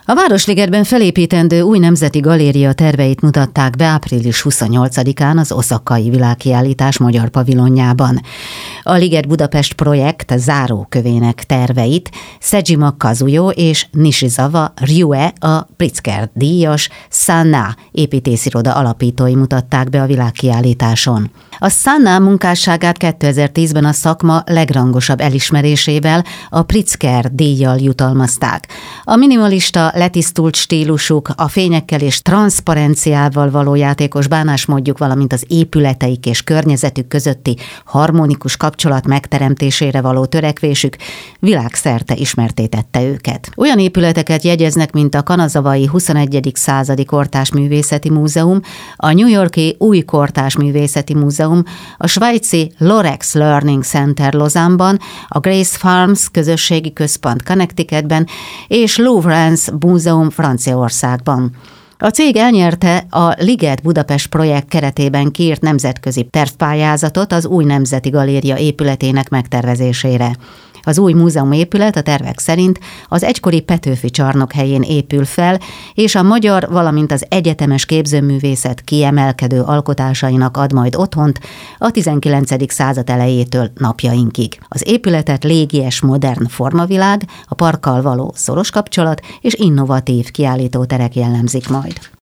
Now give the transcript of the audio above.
A Városligetben felépítendő új nemzeti galéria terveit mutatták be április 28-án az oszakai világkiállítás magyar pavilonjában. A Liget Budapest projekt zárókövének terveit Sejima Kazuyo és Nishizawa Ryue, a Pritzker díjas Sana építésziroda alapítói mutatták be a világkiállításon. A Sana munkásságát 2010-ben a szakma legrangosabb elismerésével, a Pritzker díjjal jutalmazták. A minimalista, letisztult stílusuk, a fényekkel és transzparenciával való játékos bánásmódjuk, valamint az épületeik és környezetük közötti harmonikus kapcsolat megteremtésére való törekvésük világszerte ismertté tette őket. Olyan épületeket jegyeznek, mint a kanazavai 21. századi kortárs művészeti múzeum, a New York-i új kortárs művészeti múzeum, a svájci Lorex Learning Center Lausanne-ban, a Grace Farms közösségi központ Connecticutben és Louvre-Lens Múzeum Franciaországban. A cég elnyerte a Liget Budapest projekt keretében kiírt nemzetközi tervpályázatot az új nemzeti galéria épületének megtervezésére. Az új múzeumépület a tervek szerint az egykori Petőfi csarnok helyén épül fel, és a magyar, valamint az egyetemes képzőművészet kiemelkedő alkotásainak ad majd otthont a 19. század elejétől napjainkig. Az épületet légies modern formavilág, a parkkal való szoros kapcsolat és innovatív kiállítóterek jellemzik majd.